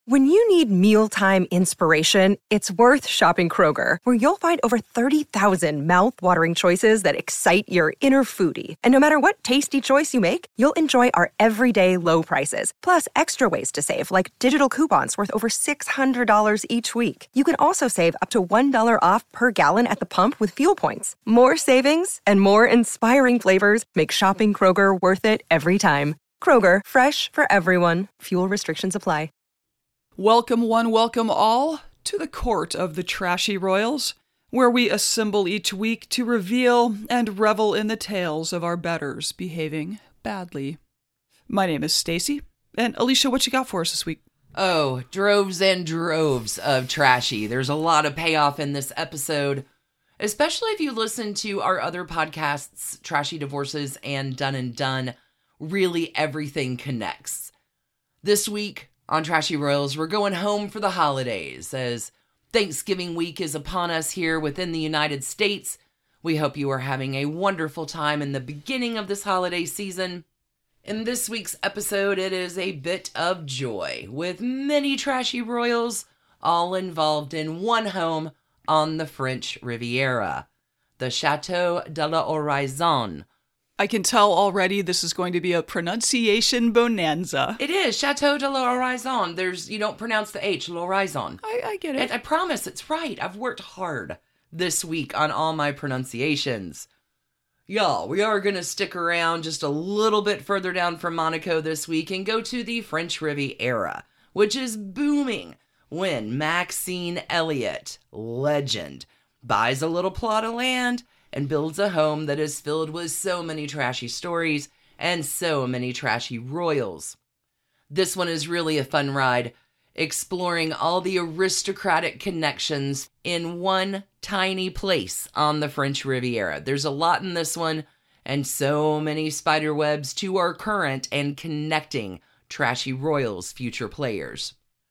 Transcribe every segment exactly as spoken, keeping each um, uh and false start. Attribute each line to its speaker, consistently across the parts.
Speaker 1: When you need mealtime inspiration, it's worth shopping Kroger, where you'll find over thirty thousand mouth-watering choices that excite your inner foodie. And no matter what tasty choice you make, you'll enjoy our everyday low prices, plus extra ways to save, like digital coupons worth over six hundred dollars each week. You can also save up to one dollar off per gallon at the pump with fuel points. More savings and more inspiring flavors make shopping Kroger worth it every time. Kroger, fresh for everyone. Fuel restrictions apply.
Speaker 2: Welcome one, welcome all to the court of the Trashy Royals, where we assemble each week to reveal and revel in the tales of our betters behaving badly. My name is Stacy, and Alicia, what you got for us this week?
Speaker 3: Oh, droves and droves of trashy. There's a lot of payoff in this episode, especially if you listen to our other podcasts, Trashy Divorces and Done and Done. Really, everything connects. This week on Trashy Royals, we're going home for the holidays, as Thanksgiving week is upon us here within the United States. We hope you are having a wonderful time in the beginning of this holiday season. In this week's episode, it is a bit of joy, with many Trashy Royals all involved in one home on the French Riviera, the Chateau de la Horizon.
Speaker 2: I can tell already this is going to be a pronunciation bonanza.
Speaker 3: It is, Chateau de la Horizon. There's, you don't pronounce the H, L'Horizon.
Speaker 2: I, I get it.
Speaker 3: And I promise it's right. I've worked hard this week on all my pronunciations. Y'all, we are going to stick around just a little bit further down from Monaco this week and go to the French Riviera, which is booming when Maxine Elliott, legend, buys a little plot of land and builds a home that is filled with so many trashy stories and so many trashy royals. This one is really a fun ride, exploring all the aristocratic connections in one tiny place on the French Riviera. There's a lot in this one, and so many spiderwebs to our current and connecting trashy royals future players.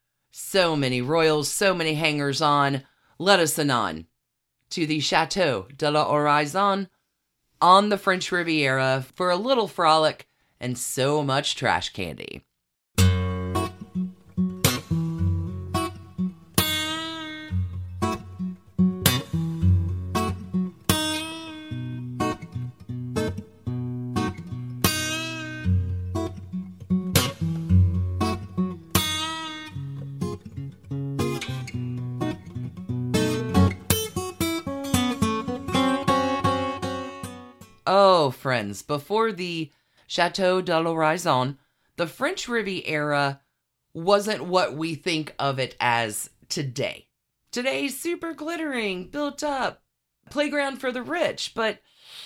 Speaker 3: So many royals, so many hangers-on. Let us anon to the Chateau de la Horizon on the French Riviera for a little frolic and so much trash candy. Oh, friends, before the Chateau de l'Horizon, the French Riviera wasn't what we think of it as today. Today, super glittering, built up, playground for the rich, but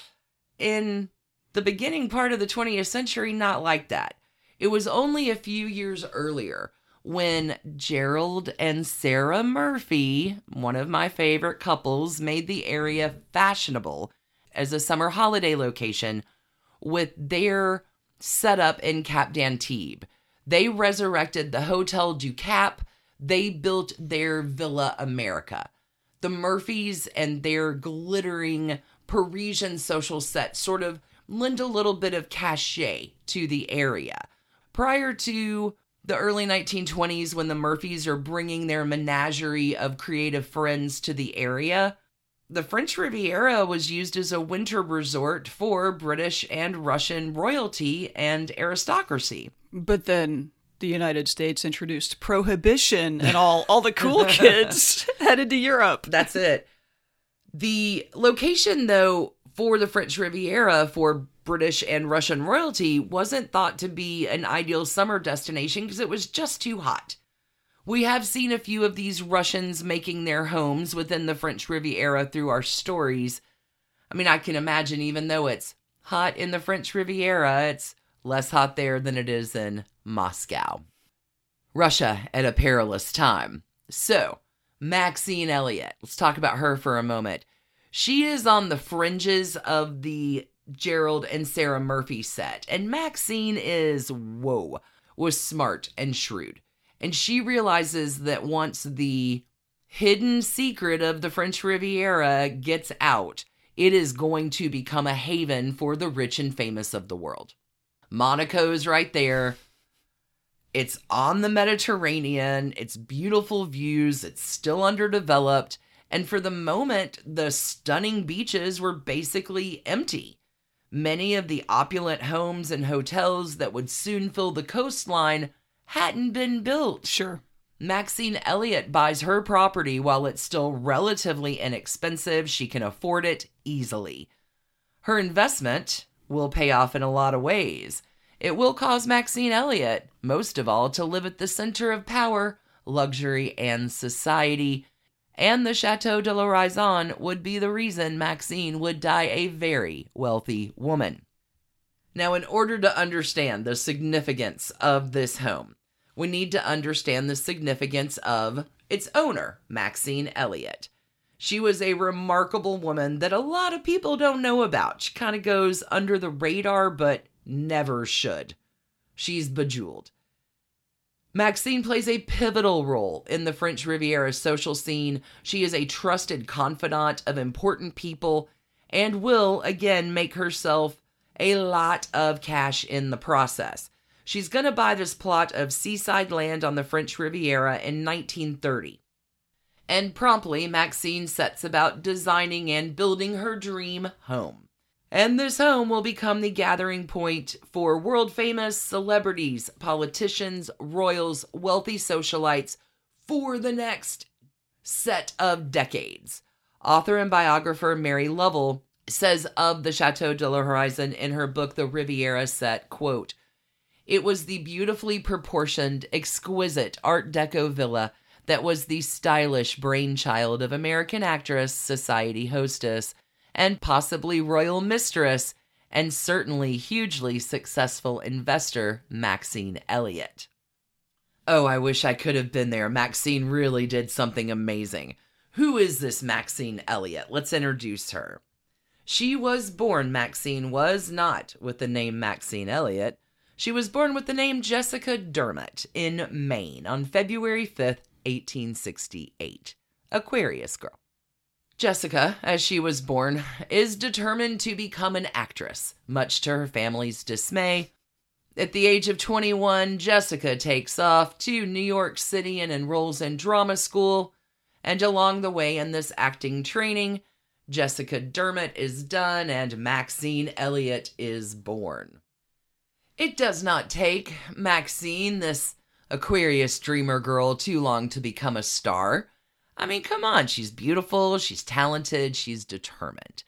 Speaker 3: in the beginning part of the twentieth century, not like that. It was only a few years earlier when Gerald and Sarah Murphy, one of my favorite couples, made the area fashionable as a summer holiday location with their setup in Cap d'Antibes. They resurrected the Hotel du Cap. They built their Villa America. The Murphys and their glittering Parisian social set sort of lend a little bit of cachet to the area. Prior to the early nineteen twenties, when the Murphys are bringing their menagerie of creative friends to the area, the French Riviera was used as a winter resort for British and Russian royalty and aristocracy.
Speaker 2: But then the United States introduced prohibition and all, all the cool kids headed to Europe.
Speaker 3: That's it. The location, though, for the French Riviera for British and Russian royalty wasn't thought to be an ideal summer destination because it was just too hot. We have seen a few of these Russians making their homes within the French Riviera through our stories. I mean, I can imagine even though it's hot in the French Riviera, it's less hot there than it is in Moscow. Russia at a perilous time. So, Maxine Elliott, let's talk about her for a moment. She is on the fringes of the Gerald and Sarah Murphy set, and Maxine is, whoa, was smart and shrewd. And she realizes that once the hidden secret of the French Riviera gets out, it is going to become a haven for the rich and famous of the world. Monaco's right there. It's on the Mediterranean, it's beautiful views, it's still underdeveloped, and for the moment, the stunning beaches were basically empty. Many of the opulent homes and hotels that would soon fill the coastline hadn't been built.
Speaker 2: Sure.
Speaker 3: Maxine Elliott buys her property while it's still relatively inexpensive. She can afford it easily. Her investment will pay off in a lot of ways. It will cause Maxine Elliott, most of all, to live at the center of power, luxury, and society. And the Chateau de la Raison would be the reason Maxine would die a very wealthy woman. Now, in order to understand the significance of this home, we need to understand the significance of its owner, Maxine Elliott. She was a remarkable woman that a lot of people don't know about. She kind of goes under the radar, but never should. She's bejeweled. Maxine plays a pivotal role in the French Riviera social scene. She is a trusted confidant of important people and will, again, make herself a lot of cash in the process. She's going to buy this plot of seaside land on the French Riviera in nineteen thirty. And promptly, Maxine sets about designing and building her dream home. And this home will become the gathering point for world-famous celebrities, politicians, royals, wealthy socialites for the next set of decades. Author and biographer Mary Lovell says of the Chateau de la Horizon in her book, The Riviera Set, quote, "It was the beautifully proportioned, exquisite Art Deco villa that was the stylish brainchild of American actress, society hostess, and possibly royal mistress, and certainly hugely successful investor, Maxine Elliott." Oh, I wish I could have been there. Maxine really did something amazing. Who is this Maxine Elliott? Let's introduce her. She was born, Maxine was not, with the name Maxine Elliott. She was born with the name Jessica Dermott in Maine on February fifth, eighteen sixty-eight. Aquarius girl. Jessica, as she was born, is determined to become an actress, much to her family's dismay. At the age of twenty-one, Jessica takes off to New York City and enrolls in drama school. And along the way in this acting training, Jessica Dermott is done and Maxine Elliott is born. It does not take Maxine, this Aquarius dreamer girl, too long to become a star. I mean, come on, she's beautiful, she's talented, she's determined.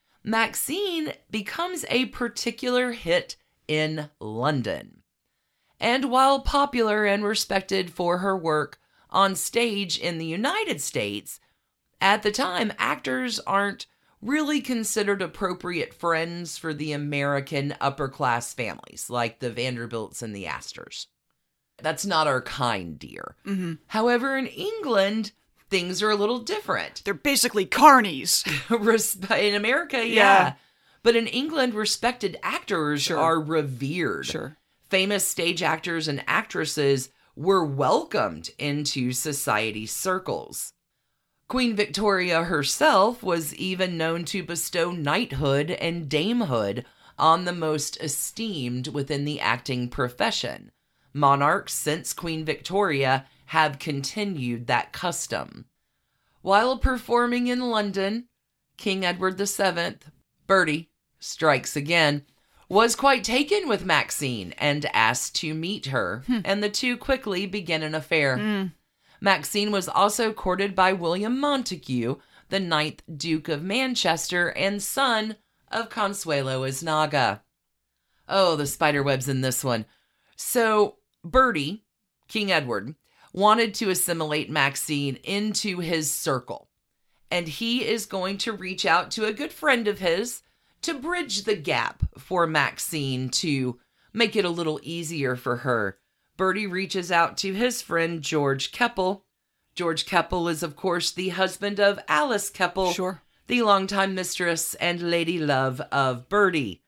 Speaker 3: Maxine becomes a particular hit in London. And while popular and respected for her work on stage in the United States, at the time, actors aren't really considered appropriate friends for the American upper-class families, like the Vanderbilts and the Astors. That's not our kind, dear.
Speaker 2: Mm-hmm.
Speaker 3: However, in England, things are a little different.
Speaker 2: They're basically carnies.
Speaker 3: In America, yeah.
Speaker 2: Yeah.
Speaker 3: But in England, respected actors
Speaker 2: Sure.
Speaker 3: are revered.
Speaker 2: Sure.
Speaker 3: Famous stage actors and actresses were welcomed into society circles. Queen Victoria herself was even known to bestow knighthood and damehood on the most esteemed within the acting profession. Monarchs since Queen Victoria have continued that custom. While performing in London, King Edward the Seventh, Bertie, strikes again, was quite taken with Maxine and asked to meet her, hmm. and the two quickly begin an affair.
Speaker 2: Mm.
Speaker 3: Maxine was also courted by William Montague, the ninth Duke of Manchester and son of Consuelo Isnaga. Oh, the spiderwebs in this one. So, Bertie, King Edward, wanted to assimilate Maxine into his circle, and he is going to reach out to a good friend of his to bridge the gap for Maxine to make it a little easier for her. Bertie reaches out to his friend George Keppel. George Keppel is, of course, the husband of Alice Keppel,
Speaker 2: Sure.
Speaker 3: the longtime mistress and lady love of Bertie.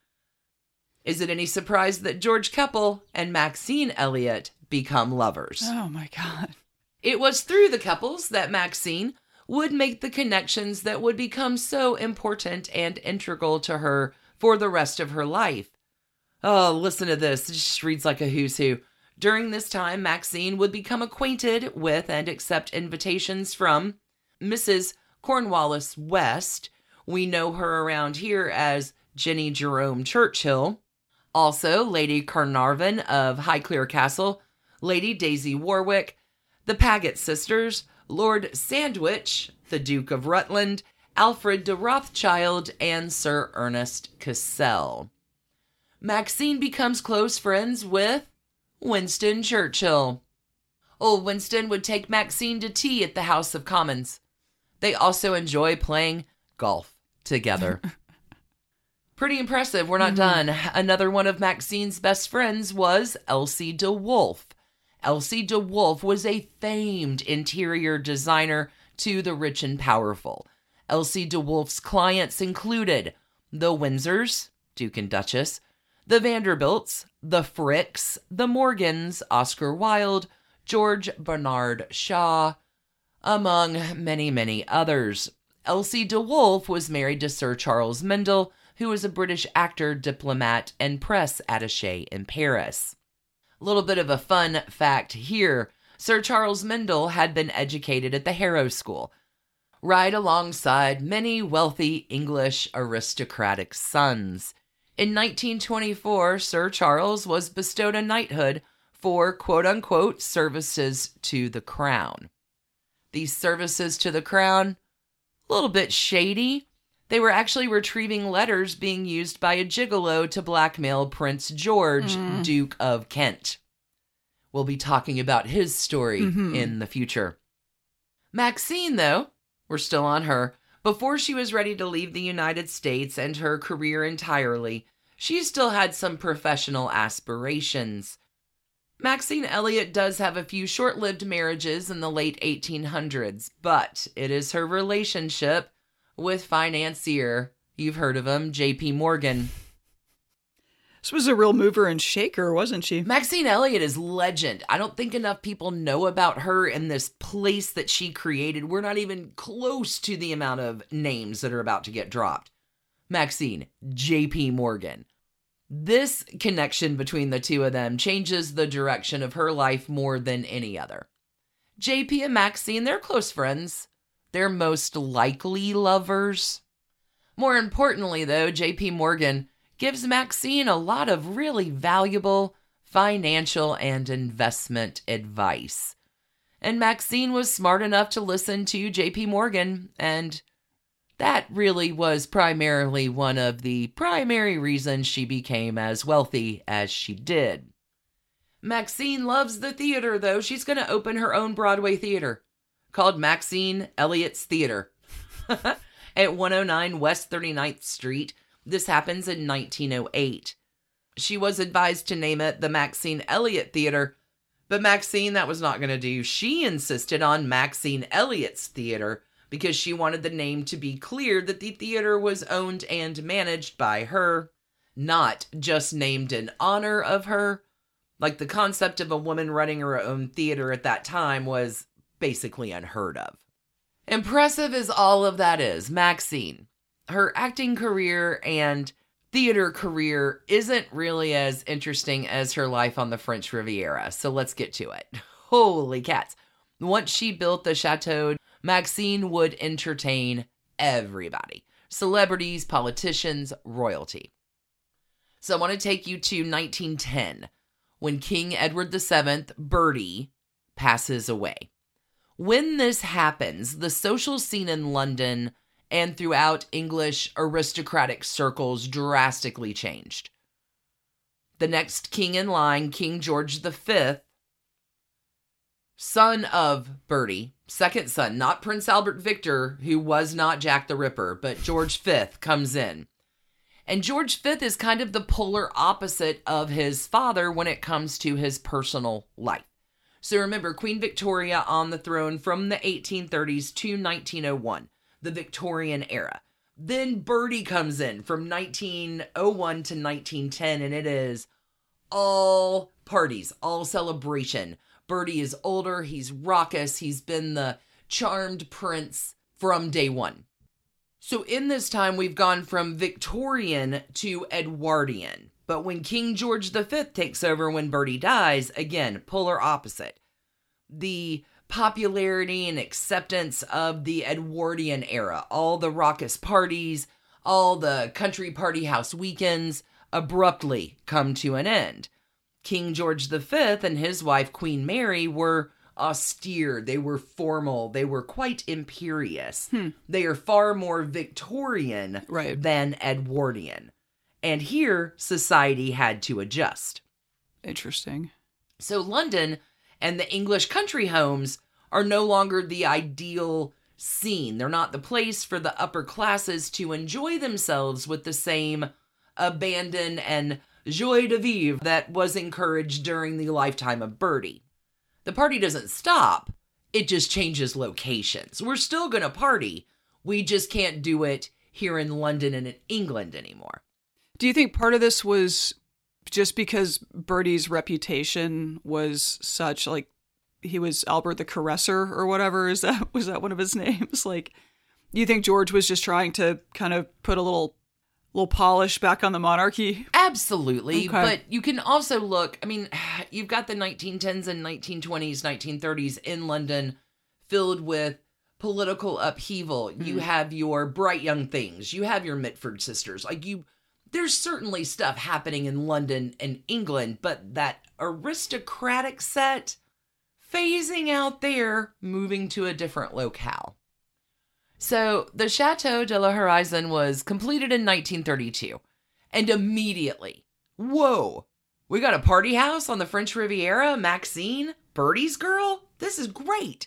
Speaker 3: Is it any surprise that George Keppel and Maxine Elliott become lovers?
Speaker 2: Oh, my God.
Speaker 3: It was through the Keppels that Maxine would make the connections that would become so important and integral to her for the rest of her life. Oh, listen to this. It just reads like a who's who. During this time, Maxine would become acquainted with and accept invitations from Missus Cornwallis West. We know her around here as Jenny Jerome Churchill. Also, Lady Carnarvon of Highclere Castle, Lady Daisy Warwick, the Paget sisters, Lord Sandwich, the Duke of Rutland, Alfred de Rothschild, and Sir Ernest Cassell. Maxine becomes close friends with Winston Churchill. Old Winston would take Maxine to tea at the House of Commons. They also enjoy playing golf together. Pretty impressive. We're not mm-hmm. done. Another one of Maxine's best friends was Elsie de Wolfe. Elsie de Wolfe was a famed interior designer to the rich and powerful. Elsie de Wolfe's clients included the Windsors, Duke and Duchess, the Vanderbilts, the Fricks, the Morgans, Oscar Wilde, George Bernard Shaw, among many, many others. Elsie de Wolfe was married to Sir Charles Mendel, who was a British actor, diplomat, and press attaché in Paris. A little bit of a fun fact here. Sir Charles Mendel had been educated at the Harrow School, right alongside many wealthy English aristocratic sons. In nineteen twenty-four, Sir Charles was bestowed a knighthood for quote-unquote services to the crown. These services to the crown, a little bit shady. They were actually retrieving letters being used by a gigolo to blackmail Prince George, mm. Duke of Kent. We'll be talking about his story mm-hmm. in the future. Maxine, though, we're still on her. Before she was ready to leave the United States and her career entirely, she still had some professional aspirations. Maxine Elliot does have a few short-lived marriages in the late eighteen hundreds, but it is her relationship with financier, you've heard of him, J P Morgan.
Speaker 2: This was a real mover and shaker, wasn't she?
Speaker 3: Maxine Elliot is legend. I don't think enough people know about her and this place that she created. We're not even close to the amount of names that are about to get dropped. Maxine, J P Morgan. This connection between the two of them changes the direction of her life more than any other. J P and Maxine, they're close friends. They're most likely lovers. More importantly, though, J P Morgan gives Maxine a lot of really valuable financial and investment advice. And Maxine was smart enough to listen to J P Morgan, and that really was primarily one of the primary reasons she became as wealthy as she did. Maxine loves the theater, though. She's going to open her own Broadway theater called Maxine Elliot's Theater at one oh nine West thirty-ninth Street. This happens in nineteen oh eight. She was advised to name it the Maxine Elliot Theater, but Maxine, that was not going to do. She insisted on Maxine Elliot's Theater because she wanted the name to be clear that the theater was owned and managed by her, not just named in honor of her. Like, the concept of a woman running her own theater at that time was basically unheard of. Impressive as all of that is, Maxine, her acting career and theater career isn't really as interesting as her life on the French Riviera, so let's get to it. Holy cats. Once she built the chateau, Maxine would entertain everybody. Celebrities, politicians, royalty. So I want to take you to nineteen ten, when King Edward the Seventh, Bertie, passes away. When this happens, the social scene in London and throughout English aristocratic circles drastically changed. The next king in line, King George the Fifth, son of Bertie, second son, not Prince Albert Victor, who was not Jack the Ripper, but George Fifth comes in. And George Fifth is kind of the polar opposite of his father when it comes to his personal life. So remember, Queen Victoria on the throne from the eighteen thirties to nineteen oh one, the Victorian era. Then Bertie comes in from nineteen oh one to nineteen ten, and it is all parties, all celebration. Bertie is older, he's raucous, he's been the charmed prince from day one. So in this time, we've gone from Victorian to Edwardian. But when King George the Fifth takes over when Bertie dies, again, polar opposite. The popularity and acceptance of the Edwardian era, all the raucous parties, all the country party house weekends, abruptly come to an end. King George the Fifth and his wife Queen Mary were austere, they were formal, they were quite imperious.
Speaker 2: Hmm.
Speaker 3: They are far more Victorian
Speaker 2: right.
Speaker 3: than Edwardian. And here, society had to adjust.
Speaker 2: Interesting.
Speaker 3: So London and the English country homes are no longer the ideal scene. They're not the place for the upper classes to enjoy themselves with the same abandon and joie de vivre that was encouraged during the lifetime of Bertie. The party doesn't stop. It just changes locations. We're still going to party. We just can't do it here in London and in England anymore.
Speaker 2: Do you think part of this was just because Bertie's reputation was such, like, he was Albert the Caresser or whatever? Is that, was that one of his names? Like, do you think George was just trying to kind of put a little, little polish back on the monarchy?
Speaker 3: Absolutely.
Speaker 2: Okay.
Speaker 3: But you can also look, I mean, you've got the nineteen tens and nineteen twenties, nineteen thirties in London filled with political upheaval. Mm. You have your Bright Young Things. You have your Mitford sisters. Like, you, there's certainly stuff happening in London and England, but that aristocratic set phasing out there, moving to a different locale. So the Chateau de la Horizon was completed in nineteen thirty-two, and immediately, whoa, we got a party house on the French Riviera, Maxine, Bertie's girl? This is great.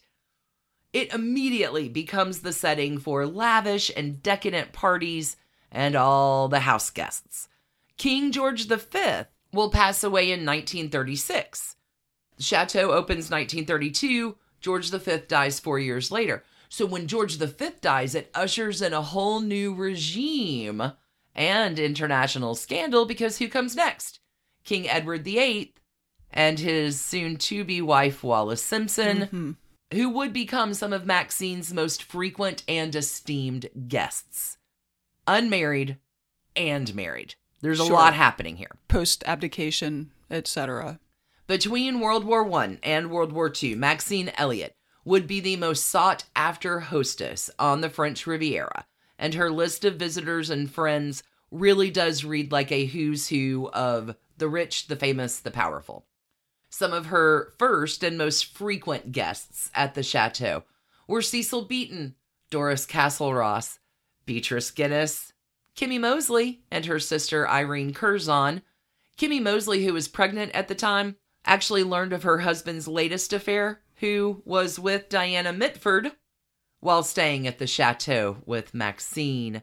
Speaker 3: It immediately becomes the setting for lavish and decadent parties and all the house guests. King George the Fifth will pass away in nineteen thirty-six. The chateau opens nineteen thirty-two. George the Fifth dies four years later. So when George the Fifth dies, it ushers in a whole new regime and international scandal, because who comes next? King Edward the Eighth and his soon-to-be wife, Wallis Simpson,
Speaker 2: Mm-hmm.
Speaker 3: who would become some of Maxine's most frequent and esteemed guests. Unmarried and married. There's a
Speaker 2: Sure.
Speaker 3: lot happening here.
Speaker 2: Post-abdication, et cetera.
Speaker 3: Between World War One and World War Two, Maxine Elliot would be the most sought-after hostess on the French Riviera, and her list of visitors and friends really does read like a who's who of the rich, the famous, the powerful. Some of her first and most frequent guests at the chateau were Cecil Beaton, Doris Castle-Ross, Beatrice Guinness, Kimmy Mosley, and her sister Irene Curzon. Kimmy Mosley, who was pregnant at the time, actually learned of her husband's latest affair, who was with Diana Mitford, while staying at the chateau with Maxine.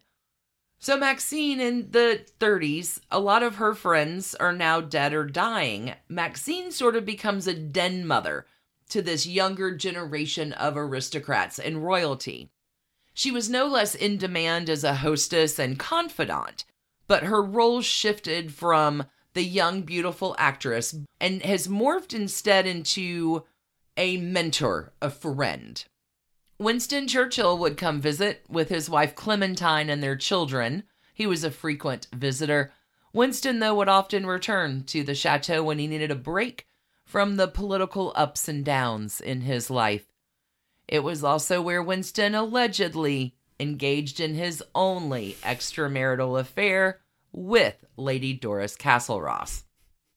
Speaker 3: So Maxine, in the thirties, a lot of her friends are now dead or dying. Maxine sort of becomes a den mother to this younger generation of aristocrats and royalty. She was no less in demand as a hostess and confidant, but her role shifted from the young, beautiful actress and has morphed instead into a mentor, a friend. Winston Churchill would come visit with his wife Clementine and their children. He was a frequent visitor. Winston, though, would often return to the chateau when he needed a break from the political ups and downs in his life. It was also where Winston allegedly engaged in his only extramarital affair with Lady Doris Castle-Ross.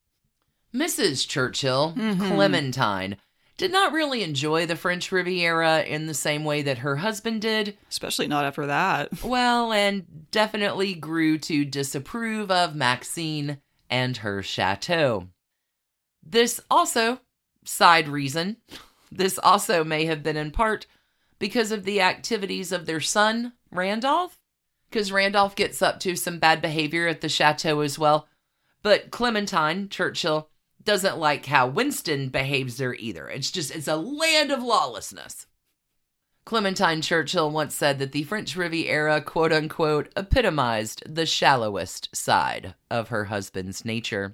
Speaker 3: Missus Churchill,
Speaker 2: Mm-hmm.
Speaker 3: Clementine, did not really enjoy the French Riviera in the same way that her husband did.
Speaker 2: Especially not after that.
Speaker 3: Well, and definitely grew to disapprove of Maxine and her chateau. This also, side reason, this also may have been in part because of the activities of their son, Randolph, because Randolph gets up to some bad behavior at the chateau as well. But Clementine, Churchill, doesn't like how Winston behaves there either. It's just, it's a land of lawlessness. Clementine Churchill once said that the French Riviera, quote unquote, epitomized the shallowest side of her husband's nature.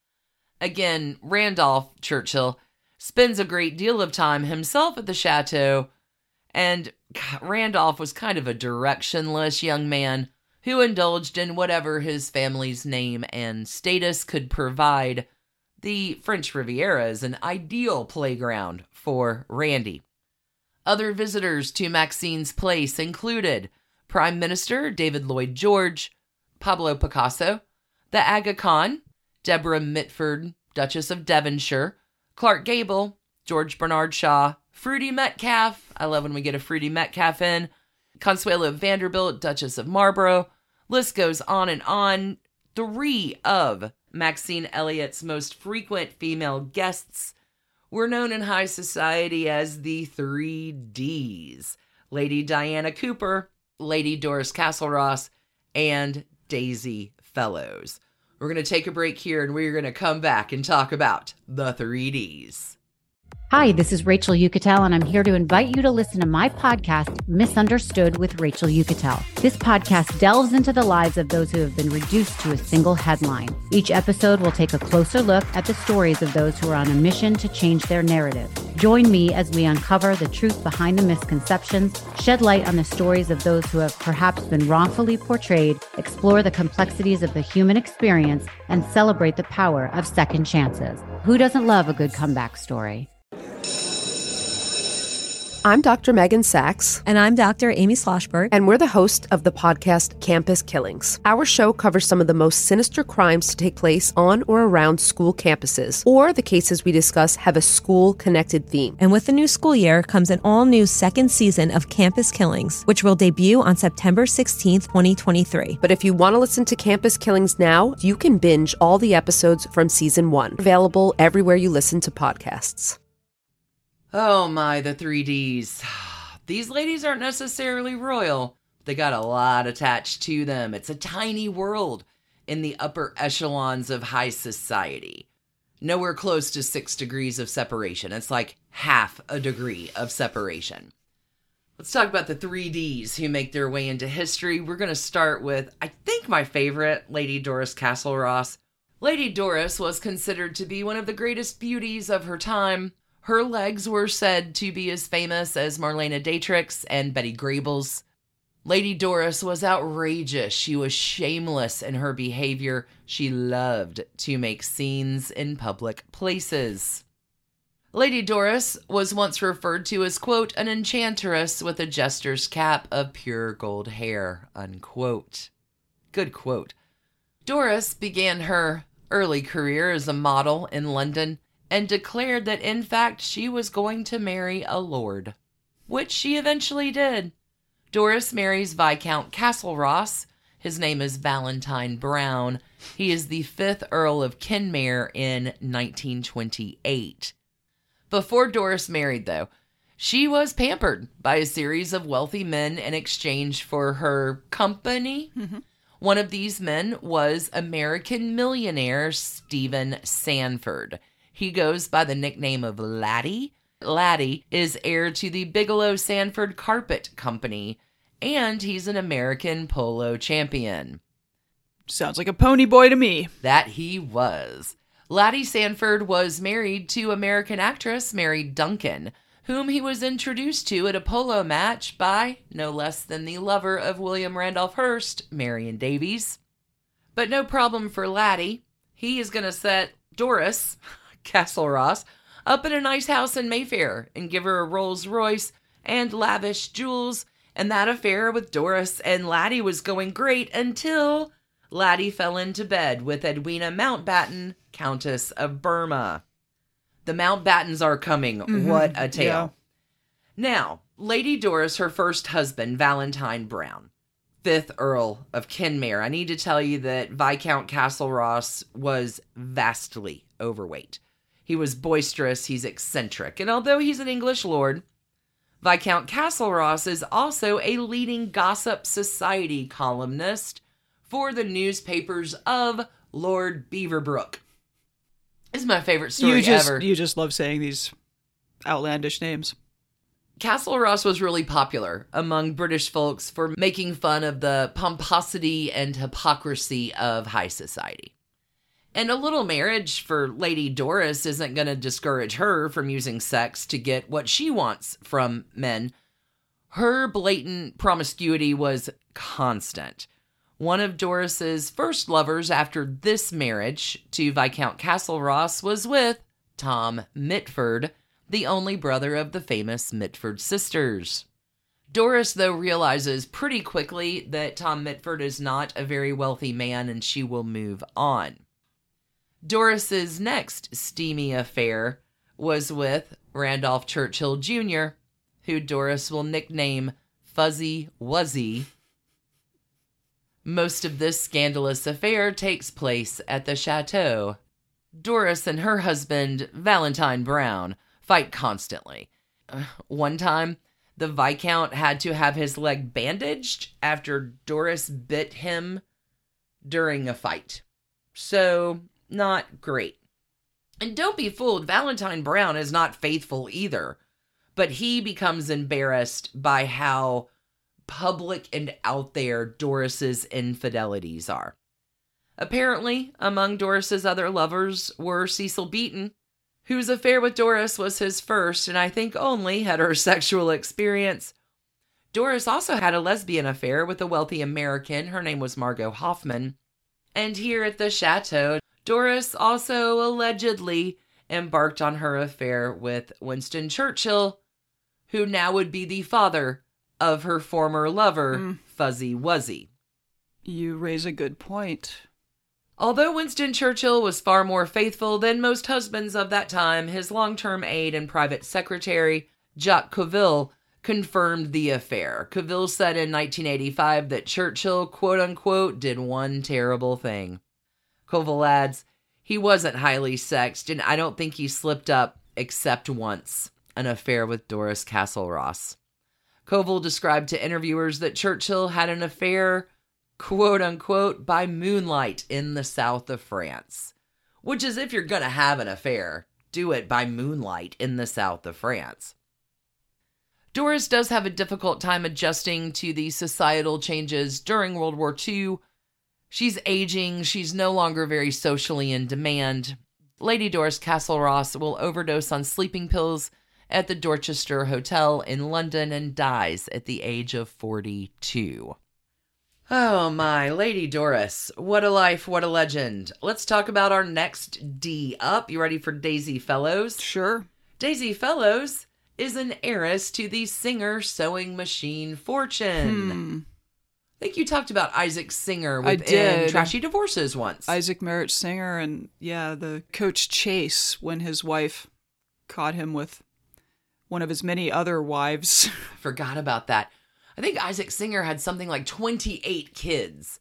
Speaker 3: Again, Randolph Churchill spends a great deal of time himself at the chateau, and God, Randolph was kind of a directionless young man who indulged in whatever his family's name and status could provide. The French Riviera is an ideal playground for Randy. Other visitors to Maxine's place included Prime Minister David Lloyd George, Pablo Picasso, the Aga Khan, Deborah Mitford, Duchess of Devonshire, Clark Gable, George Bernard Shaw, Fruity Metcalf, I love when we get a Fruity Metcalf in, Consuelo Vanderbilt, Duchess of Marlborough. List goes on and on. Three of Maxine Elliott's most frequent female guests were known in high society as the three Ds: Lady Diana Cooper, Lady Doris Castleross, and Daisy Fellows. We're going to take a break here and we're going to come back and talk about the three Ds.
Speaker 4: Hi, this is Rachel Yucatel, and I'm here to invite you to listen to my podcast, Misunderstood with Rachel Yucatel. This podcast delves into the lives of those who have been reduced to a single headline. Each episode will take a closer look at the stories of those who are on a mission to change their narrative. Join me as we uncover the truth behind the misconceptions, shed light on the stories of those who have perhaps been wrongfully portrayed, explore the complexities of the human experience, and celebrate the power of second chances. Who doesn't love a good comeback story?
Speaker 5: I'm Doctor Megan Sachs.
Speaker 6: And I'm Doctor Amy Sloshberg.
Speaker 5: And we're the host of the podcast Campus Killings. Our show covers some of the most sinister crimes to take place on or around school campuses, or the cases we discuss have a school-connected theme.
Speaker 6: And with the new school year comes an all-new second season of Campus Killings, which will debut on September sixteenth, twenty twenty-three.
Speaker 5: But if you want to listen to Campus Killings now, you can binge all the episodes from season one. Available everywhere you listen to podcasts.
Speaker 3: Oh my, the three Ds. These ladies aren't necessarily royal. They got a lot attached to them. It's a tiny world in the upper echelons of high society. Nowhere close to six degrees of separation. It's like half a degree of separation. Let's talk about the three Ds who make their way into history. We're going to start with, I think, my favorite, Lady Doris Castleross. Lady Doris was considered to be one of the greatest beauties of her time. Her legs were said to be as famous as Marlene Dietrich's and Betty Grable's. Lady Doris was outrageous. She was shameless in her behavior. She loved to make scenes in public places. Lady Doris was once referred to as, quote, an enchantress with a jester's cap of pure gold hair, unquote. Good quote. Doris began her early career as a model in London and declared that, in fact, she was going to marry a lord, which she eventually did. Doris marries Viscount Castleross. His name is Valentine Brown. He is the fifth Earl of Kenmare in nineteen twenty-eight. Before Doris married, though, she was pampered by a series of wealthy men in exchange for her company. Mm-hmm. One of these men was American millionaire Stephen Sanford. He goes by the nickname of Laddie. Laddie is heir to the Bigelow Sanford Carpet Company, and he's an American polo champion.
Speaker 2: Sounds like a pony boy to me.
Speaker 3: That he was. Laddie Sanford was married to American actress Mary Duncan, whom he was introduced to at a polo match by no less than the lover of William Randolph Hearst, Marion Davies. But no problem for Laddie. He is going to set Doris Castleross up in a nice house in Mayfair and give her a Rolls Royce and lavish jewels, and that affair with Doris and Laddie was going great until Laddie fell into bed with Edwina Mountbatten, Countess of Burma. The Mountbattens are coming. Mm-hmm. What a tale. Yeah. Now, Lady Doris, her first husband, Valentine Brown, fifth Earl of Kenmare. I need to tell you that Viscount Castleross was vastly overweight. He was boisterous, he's eccentric, and although he's an English lord, Viscount Castleross is also a leading gossip society columnist for the newspapers of Lord Beaverbrook. This is my favorite story
Speaker 2: you just,
Speaker 3: ever.
Speaker 2: You just love saying these outlandish names.
Speaker 3: Castleross was really popular among British folks for making fun of the pomposity and hypocrisy of high society. And a little marriage for Lady Doris isn't going to discourage her from using sex to get what she wants from men. Her blatant promiscuity was constant. One of Doris's first lovers after this marriage to Viscount Castleross was with Tom Mitford, the only brother of the famous Mitford sisters. Doris, though, realizes pretty quickly that Tom Mitford is not a very wealthy man and she will move on. Doris's next steamy affair was with Randolph Churchill Junior, who Doris will nickname Fuzzy Wuzzy. Most of this scandalous affair takes place at the chateau. Doris and her husband, Valentine Brown, fight constantly. Uh, one time, the Viscount had to have his leg bandaged after Doris bit him during a fight. So, not great. And don't be fooled, Valentine Brown is not faithful either. But he becomes embarrassed by how public and out there Doris's infidelities are. Apparently, among Doris's other lovers were Cecil Beaton, whose affair with Doris was his first, and I think only, heterosexual experience. Doris also had a lesbian affair with a wealthy American. Her name was Margot Hoffman. And here at the chateau, Doris also allegedly embarked on her affair with Winston Churchill, who now would be the father of her former lover, mm. Fuzzy Wuzzy.
Speaker 2: You raise a good point.
Speaker 3: Although Winston Churchill was far more faithful than most husbands of that time, his long-term aide and private secretary, Jacques Colville, confirmed the affair. Colville said in nineteen eighty-five that Churchill, quote-unquote, did one terrible thing. Colville adds, he wasn't highly sexed, and I don't think he slipped up except once, an affair with Doris Castleross. Colville described to interviewers that Churchill had an affair, quote-unquote, by moonlight in the south of France. Which is, if you're gonna have an affair, do it by moonlight in the south of France. Doris does have a difficult time adjusting to the societal changes during World War Two. She's aging, she's no longer very socially in demand. Lady Doris Castleross will overdose on sleeping pills at the Dorchester Hotel in London and dies at the age of forty-two. Oh my, Lady Doris. What a life, what a legend. Let's talk about our next D up. You ready for Daisy Fellows?
Speaker 2: Sure.
Speaker 3: Daisy Fellows is an heiress to the Singer sewing machine fortune.
Speaker 2: Hmm.
Speaker 3: I think you talked about Isaac Singer
Speaker 2: I
Speaker 3: within
Speaker 2: did.
Speaker 3: Trashy Divorces once.
Speaker 2: Isaac Merritt Singer and, yeah, the Coach Chase when his wife caught him with one of his many other wives.
Speaker 3: Forgot about that. I think Isaac Singer had something like twenty-eight kids.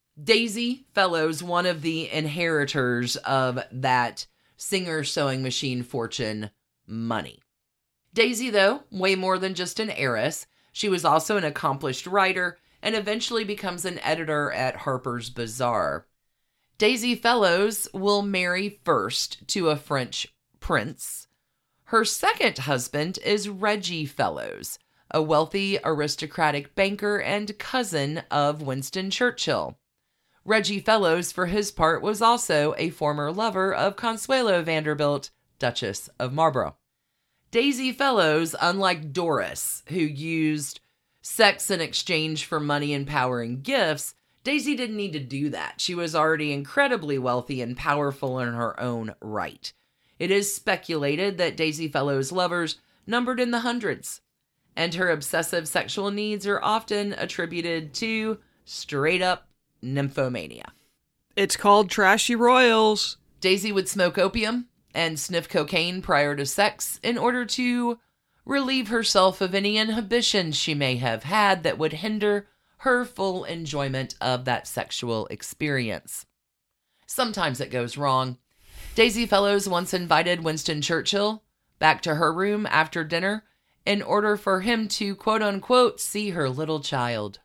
Speaker 3: Daisy Fellows, one of the inheritors of that Singer sewing machine fortune money. Daisy, though, way more than just an heiress. She was also an accomplished writer and eventually becomes an editor at Harper's Bazaar. Daisy Fellows will marry first to a French prince. Her second husband is Reggie Fellows, a wealthy aristocratic banker and cousin of Winston Churchill. Reggie Fellows, for his part, was also a former lover of Consuelo Vanderbilt, Duchess of Marlborough. Daisy Fellows, unlike Doris, who used sex in exchange for money and power and gifts, Daisy didn't need to do that. She was already incredibly wealthy and powerful in her own right. It is speculated that Daisy Fellows' lovers numbered in the hundreds, and her obsessive sexual needs are often attributed to straight-up nymphomania.
Speaker 2: It's called Trashy Royals.
Speaker 3: Daisy would smoke opium and sniff cocaine prior to sex in order to relieve herself of any inhibitions she may have had that would hinder her full enjoyment of that sexual experience. Sometimes it goes wrong. Daisy Fellows once invited Winston Churchill back to her room after dinner in order for him to, quote-unquote, see her little child.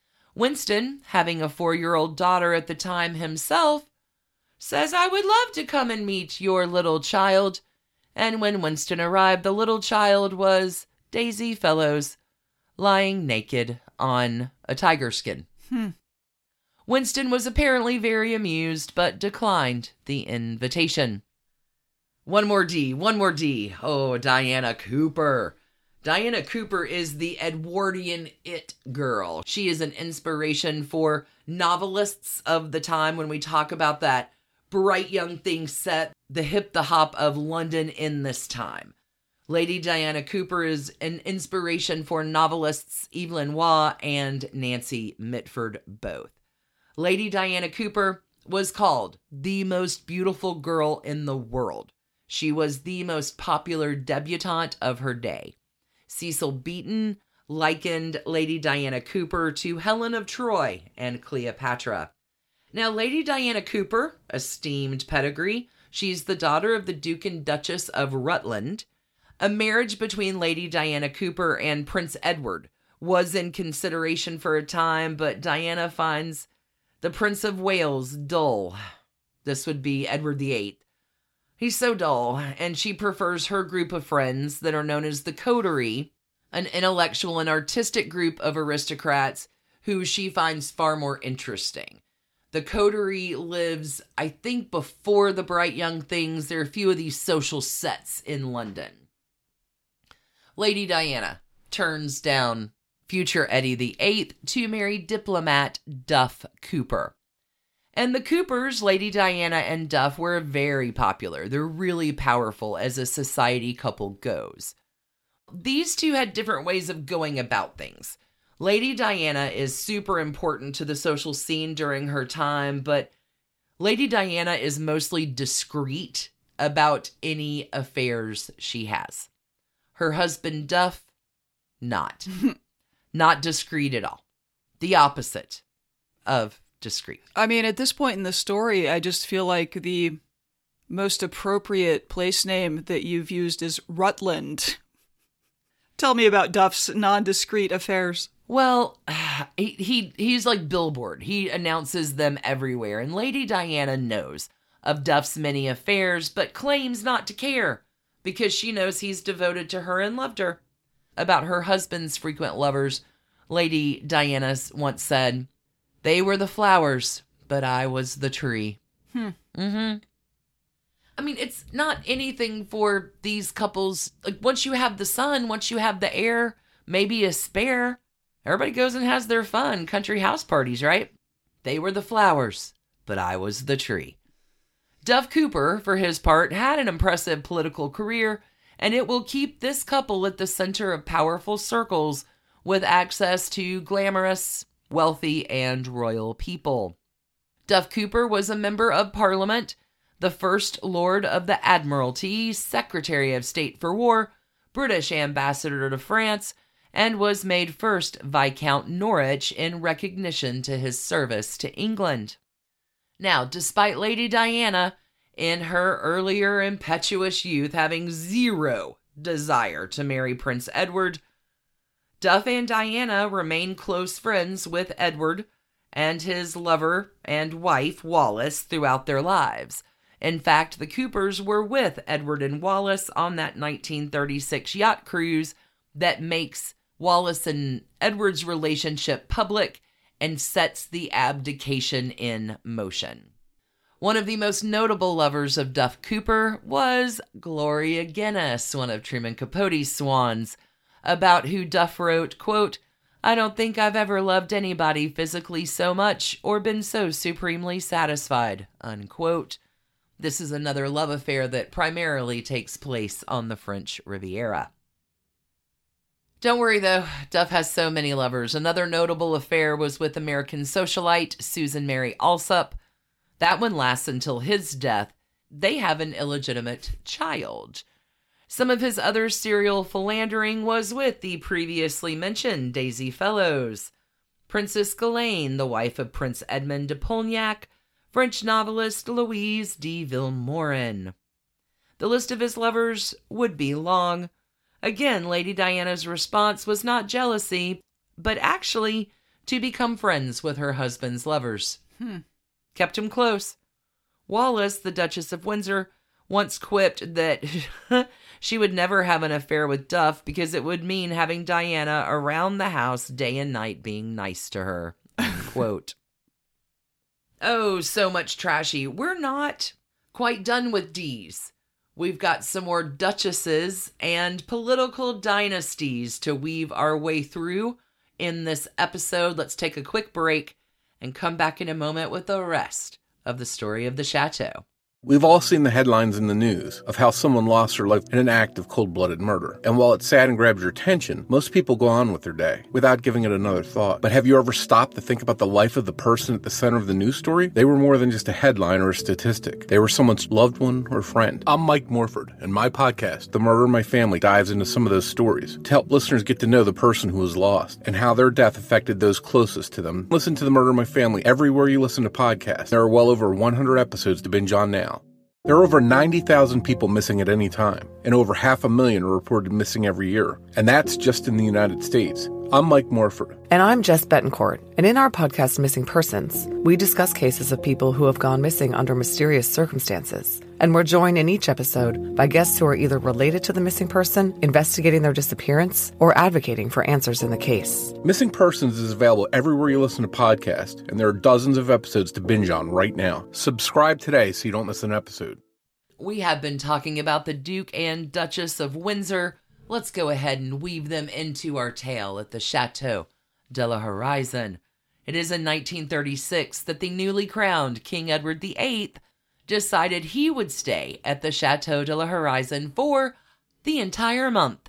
Speaker 3: Winston, having a four-year-old daughter at the time himself, says, I would love to come and meet your little child. And when Winston arrived, the little child was Daisy Fellows, lying naked on a tiger skin.
Speaker 2: Hmm.
Speaker 3: Winston was apparently very amused, but declined the invitation. One more D, one more D. Oh, Diana Cooper. Diana Cooper is the Edwardian it girl. She is an inspiration for novelists of the time when we talk about that bright young thing set, the hip, the hop of London in this time. Lady Diana Cooper is an inspiration for novelists Evelyn Waugh and Nancy Mitford both. Lady Diana Cooper was called the most beautiful girl in the world. She was the most popular debutante of her day. Cecil Beaton likened Lady Diana Cooper to Helen of Troy and Cleopatra. Now, Lady Diana Cooper, esteemed pedigree, she's the daughter of the Duke and Duchess of Rutland. A marriage between Lady Diana Cooper and Prince Edward was in consideration for a time, but Diana finds the Prince of Wales dull. This would be Edward the Eighth. He's so dull, and she prefers her group of friends that are known as the Coterie, an intellectual and artistic group of aristocrats who she finds far more interesting. The Coterie lives, I think, before the Bright Young Things. There are a few of these social sets in London. Lady Diana turns down future Eddie the Eighth to marry diplomat Duff Cooper. And the Coopers, Lady Diana and Duff, were very popular. They're really powerful as a society couple goes. These two had different ways of going about things. Lady Diana is super important to the social scene during her time, but Lady Diana is mostly discreet about any affairs she has. Her husband, Duff, not. Not discreet at all. The opposite of discreet.
Speaker 2: I mean, at this point in the story, I just feel like the most appropriate place name that you've used is Rutland. Tell me about Duff's non-discreet affairs.
Speaker 3: Well, he, he he's like Billboard. He announces them everywhere, and Lady Diana knows of Duff's many affairs, but claims not to care because she knows he's devoted to her and loved her. About her husband's frequent lovers, Lady Diana once said, "They were the flowers, but I was the tree."
Speaker 2: Hmm.
Speaker 3: Mm-hmm. I mean, it's not anything for these couples. Like, once you have the son, once you have the heir, maybe a spare, everybody goes and has their fun country house parties, right? They were the flowers, but I was the tree. Duff Cooper, for his part, had an impressive political career, and it will keep this couple at the center of powerful circles with access to glamorous, wealthy, and royal people. Duff Cooper was a member of Parliament, the First Lord of the Admiralty, Secretary of State for War, British Ambassador to France, and was made first Viscount Norwich in recognition to his service to England. Now, despite Lady Diana, in her earlier impetuous youth, having zero desire to marry Prince Edward, Duff and Diana remained close friends with Edward and his lover and wife, Wallis, throughout their lives. In fact, the Coopers were with Edward and Wallis on that nineteen thirty-six yacht cruise that makes Wallis and Edward's relationship public and sets the abdication in motion. One of the most notable lovers of Duff Cooper was Gloria Guinness, one of Truman Capote's swans, about who Duff wrote, quote, "I don't think I've ever loved anybody physically so much or been so supremely satisfied," unquote. This is another love affair that primarily takes place on the French Riviera. Don't worry, though. Duff has so many lovers. Another notable affair was with American socialite Susan Mary Alsop. That one lasts until his death. They have an illegitimate child. Some of his other serial philandering was with the previously mentioned Daisy Fellows, Princess Ghislaine, the wife of Prince Edmond de Polignac, French novelist Louise de Vilmorin. The list of his lovers would be long. Again, Lady Diana's response was not jealousy, but actually to become friends with her husband's lovers.
Speaker 2: Hmm.
Speaker 3: Kept him close. Wallis, the Duchess of Windsor, once quipped that she would never have an affair with Duff because it would mean having Diana around the house day and night being nice to her. Quote. Oh, so much trashy. We're not quite done with D's. We've got some more duchesses and political dynasties to weave our way through in this episode. Let's take a quick break and come back in a moment with the rest of the story of the chateau.
Speaker 7: We've all seen the headlines in the news of how someone lost their life in an act of cold-blooded murder. And while it's sad and grabs your attention, most people go on with their day without giving it another thought. But have you ever stopped to think about the life of the person at the center of the news story? They were more than just a headline or a statistic. They were someone's loved one or friend. I'm Mike Morford, and my podcast, The Murder in My Family, dives into some of those stories to help listeners get to know the person who was lost and how their death affected those closest to them. Listen to The Murder in My Family everywhere you listen to podcasts. There are well over one hundred episodes to binge on now. There are over ninety thousand people missing at any time, and over half a million are reported missing every year. And that's just in the United States. I'm Mike Morford.
Speaker 8: And I'm Jess Betancourt. And in our podcast, Missing Persons, we discuss cases of people who have gone missing under mysterious circumstances. And we're joined in each episode by guests who are either related to the missing person, investigating their disappearance, or advocating for answers in the case.
Speaker 7: Missing Persons is available everywhere you listen to podcasts, and there are dozens of episodes to binge on right now. Subscribe today so you don't miss an episode.
Speaker 3: We have been talking about the Duke and Duchess of Windsor. Let's go ahead and weave them into our tale at the Chateau de la Horizon. It is in nineteen thirty-six that the newly crowned King Edward the Eighth decided he would stay at the Chateau de la Horizon for the entire month.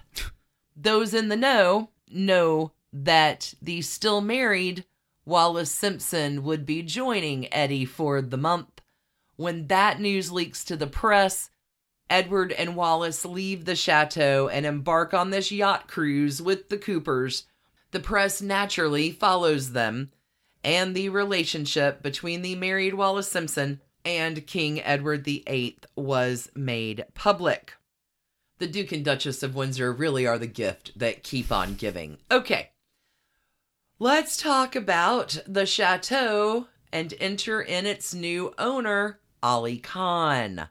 Speaker 3: Those in the know know that the still married Wallis Simpson would be joining Eddie for the month. When that news leaks to the press, Edward and Wallis leave the chateau and embark on this yacht cruise with the Coopers. The press naturally follows them, and the relationship between the married Wallis Simpson and King Edward the Eighth was made public. The Duke and Duchess of Windsor really are the gift that keep on giving. Okay, let's talk about the chateau and enter in its new owner, Ali Khan.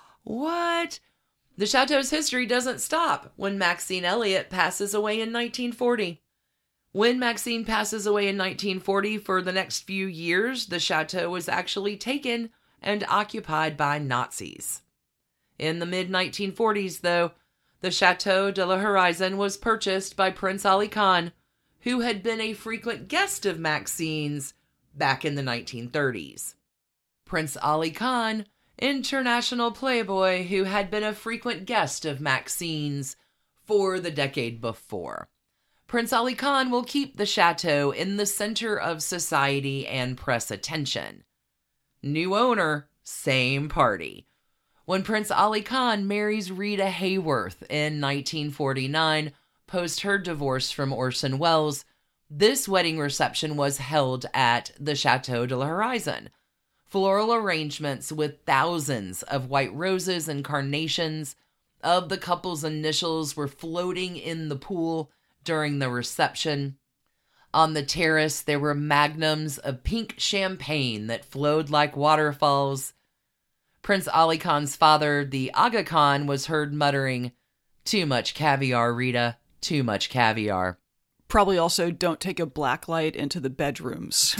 Speaker 3: What? The chateau's history doesn't stop when Maxine Elliott passes away in nineteen forty. When Maxine passes away in nineteen forty, for the next few years, the chateau was actually taken and occupied by Nazis. In the mid nineteen forties, though, the Chateau de la Horizon was purchased by Prince Ali Khan, who had been a frequent guest of Maxine's back in the nineteen thirties. Prince Ali Khan, international playboy who had been a frequent guest of Maxine's for the decade before. Prince Ali Khan will keep the chateau in the center of society and press attention. New owner, same party. When Prince Ali Khan marries Rita Hayworth in nineteen forty-nine, post her divorce from Orson Welles, this wedding reception was held at the Chateau de la Horizon. Floral arrangements with thousands of white roses and carnations of the couple's initials were floating in the pool during the reception. On the terrace, there were magnums of pink champagne that flowed like waterfalls. Prince Ali Khan's father, the Aga Khan, was heard muttering, "Too much caviar, Rita, too much caviar."
Speaker 2: Probably also don't take a black light into the bedrooms.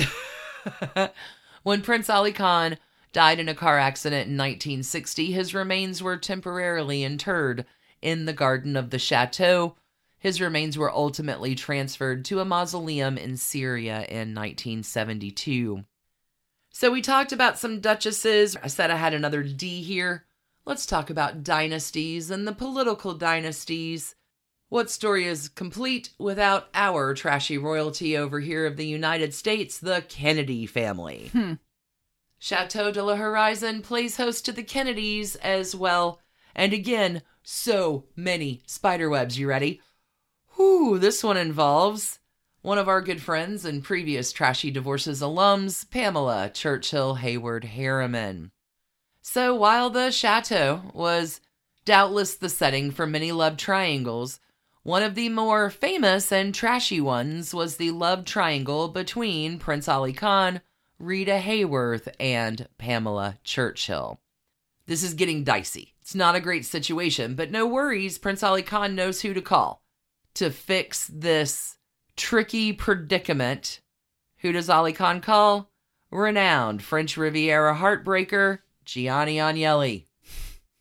Speaker 3: When Prince Ali Khan died in a car accident in nineteen sixty, his remains were temporarily interred in the garden of the chateau. His remains were ultimately transferred to a mausoleum in Syria in nineteen seventy-two. So we talked about some duchesses. I said I had another D here. Let's talk about dynasties and the political dynasties. What story is complete without our trashy royalty over here of the United States, the Kennedy family?
Speaker 2: Hmm.
Speaker 3: Chateau de la Horizon plays host to the Kennedys as well. And again, so many spiderwebs. You ready? Whew, this one involves one of our good friends and previous Trashy Divorces alums, Pamela Churchill Hayward Harriman. So while the chateau was doubtless the setting for many love triangles, one of the more famous and trashy ones was the love triangle between Prince Ali Khan, Rita Hayworth, and Pamela Churchill. This is getting dicey. It's not a great situation, but no worries, Prince Ali Khan knows who to call to fix this tricky predicament. Who does Ali Khan call? Renowned French Riviera heartbreaker, Gianni Agnelli. I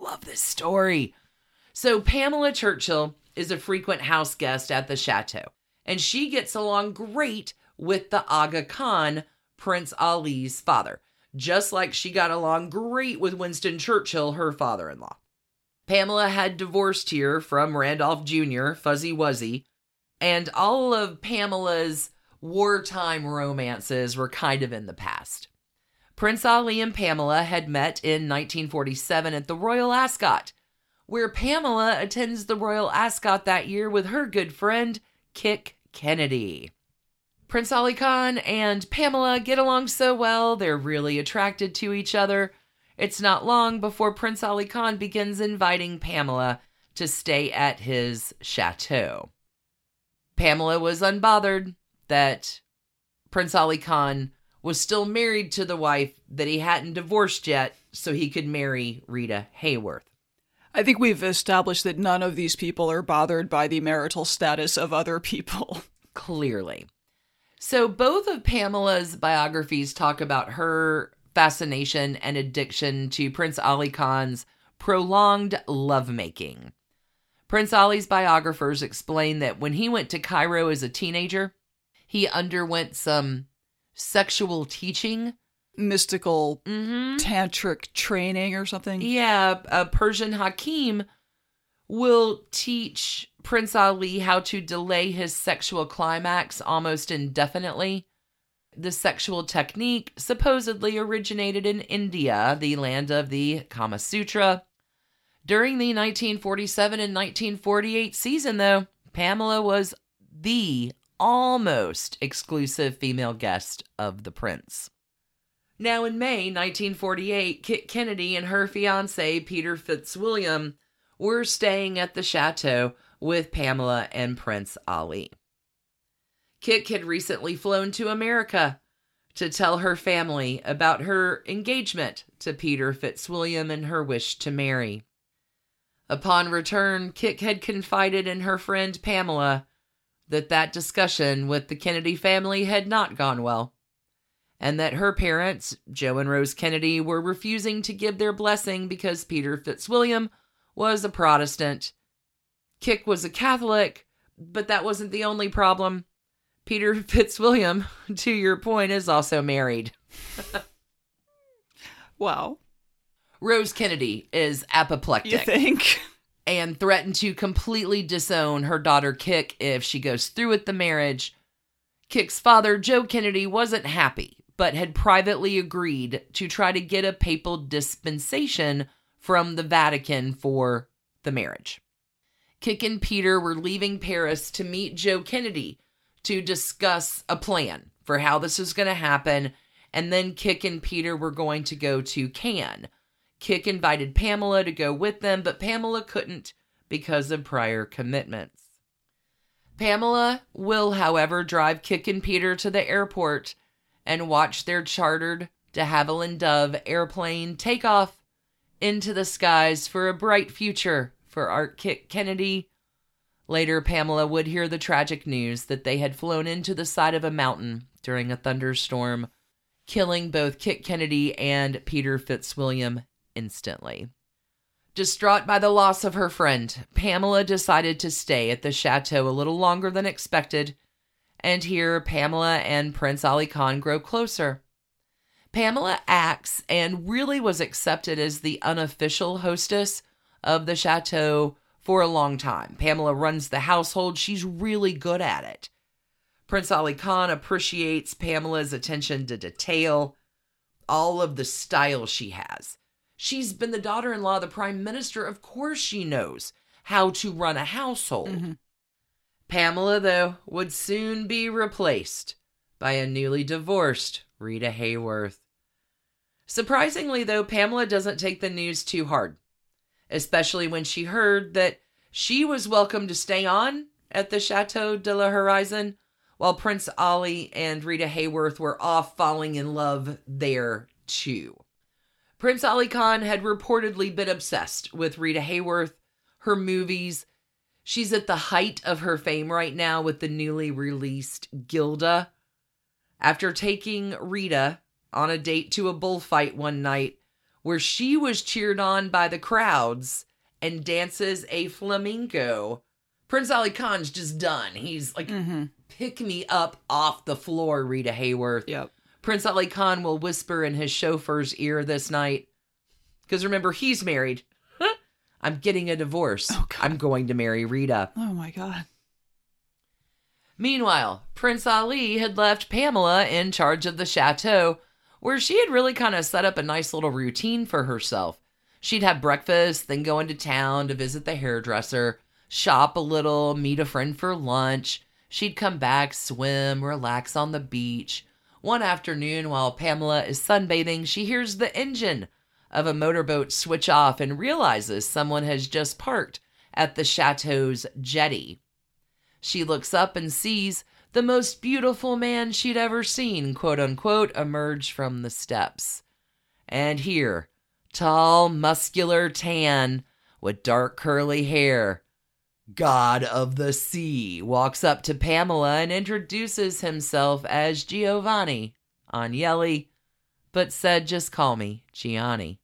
Speaker 3: Love this story. So Pamela Churchill is a frequent house guest at the chateau, and she gets along great with the Aga Khan, Prince Ali's father, just like she got along great with Winston Churchill, her father-in-law. Pamela had divorced here from Randolph Junior, Fuzzy Wuzzy, and all of Pamela's wartime romances were kind of in the past. Prince Ali and Pamela had met in nineteen forty-seven at the Royal Ascot, where Pamela attends the Royal Ascot that year with her good friend, Kik Kennedy. Prince Ali Khan and Pamela get along so well, they're really attracted to each other. It's not long before Prince Ali Khan begins inviting Pamela to stay at his chateau. Pamela was unbothered that Prince Ali Khan was still married to the wife that he hadn't divorced yet, so he could marry Rita Hayworth.
Speaker 2: I think we've established that none of these people are bothered by the marital status of other people.
Speaker 3: Clearly. So both of Pamela's biographies talk about her fascination and addiction to Prince Ali Khan's prolonged lovemaking. Prince Ali's biographers explain that when he went to Cairo as a teenager, he underwent some sexual teaching.
Speaker 2: Mystical
Speaker 3: mm-hmm.
Speaker 2: tantric training or something.
Speaker 3: Yeah, a Persian Hakim will teach Prince Ali how to delay his sexual climax almost indefinitely. The sexual technique supposedly originated in India, the land of the Kama Sutra. During the nineteen forty-seven and nineteen forty-eight season, though, Pamela was the almost exclusive female guest of the prince. Now, in May nineteen forty-eight, Kit Kennedy and her fiancé, Peter Fitzwilliam, were staying at the chateau with Pamela and Prince Ali. Kit had recently flown to America to tell her family about her engagement to Peter Fitzwilliam and her wish to marry. Upon return, Kit had confided in her friend Pamela that that discussion with the Kennedy family had not gone well, and that her parents, Joe and Rose Kennedy, were refusing to give their blessing because Peter Fitzwilliam was a Protestant. Kit was a Catholic, but that wasn't the only problem. Peter Fitzwilliam, to your point, is also married.
Speaker 2: Wow.
Speaker 3: Rose Kennedy is apoplectic.
Speaker 2: You think?
Speaker 3: And threatened to completely disown her daughter Kit if she goes through with the marriage. Kit's father, Joe Kennedy, wasn't happy, but had privately agreed to try to get a papal dispensation from the Vatican for the marriage. Kit and Peter were leaving Paris to meet Joe Kennedy to discuss a plan for how this is going to happen, and then Kit and Peter were going to go to Cannes. Kit invited Pamela to go with them, but Pamela couldn't because of prior commitments. Pamela will, however, drive Kit and Peter to the airport and watch their chartered de Havilland Dove airplane take off into the skies for a bright future for Art Kit Kennedy. Later, Pamela would hear the tragic news that they had flown into the side of a mountain during a thunderstorm, killing both Kit Kennedy and Peter Fitzwilliam instantly. Distraught by the loss of her friend, Pamela decided to stay at the chateau a little longer than expected, and here Pamela and Prince Ali Khan grow closer. Pamela acts and really was accepted as the unofficial hostess of the chateau for a long time. Pamela runs the household. She's really good at it. Prince Ali Khan appreciates Pamela's attention to detail, all of the style she has. She's been the daughter-in-law of the prime minister. Of course she knows how to run a household. Mm-hmm. Pamela, though, would soon be replaced by a newly divorced Rita Hayworth. Surprisingly, though, Pamela doesn't take the news too hard, especially when she heard that she was welcome to stay on at the Chateau de la Horizon, while Prince Ali and Rita Hayworth were off falling in love there, too. Prince Ali Khan had reportedly been obsessed with Rita Hayworth, her movies. She's at the height of her fame right now with the newly released Gilda. After taking Rita on a date to a bullfight one night, where she was cheered on by the crowds and dances a flamenco. Prince Ali Khan's just done. He's like,
Speaker 2: Mm-hmm.
Speaker 3: pick me up off the floor, Rita Hayworth.
Speaker 2: Yep.
Speaker 3: Prince Ali Khan will whisper in his chauffeur's ear this night. Because remember, he's married. I'm getting a divorce.
Speaker 2: Oh, God.
Speaker 3: I'm going to marry Rita.
Speaker 2: Oh, my God.
Speaker 3: Meanwhile, Prince Ali had left Pamela in charge of the chateau, where she had really kind of set up a nice little routine for herself. She'd have breakfast, then go into town to visit the hairdresser, shop a little, meet a friend for lunch. She'd come back, swim, relax on the beach. One afternoon, while Pamela is sunbathing, she hears the engine of a motorboat switch off and realizes someone has just parked at the chateau's jetty. She looks up and sees the most beautiful man she'd ever seen, quote unquote, emerge from the steps. And here, tall, muscular, tan, with dark curly hair, God of the Sea, walks up to Pamela and introduces himself as Giovanni Agnelli, but said, just call me Gianni.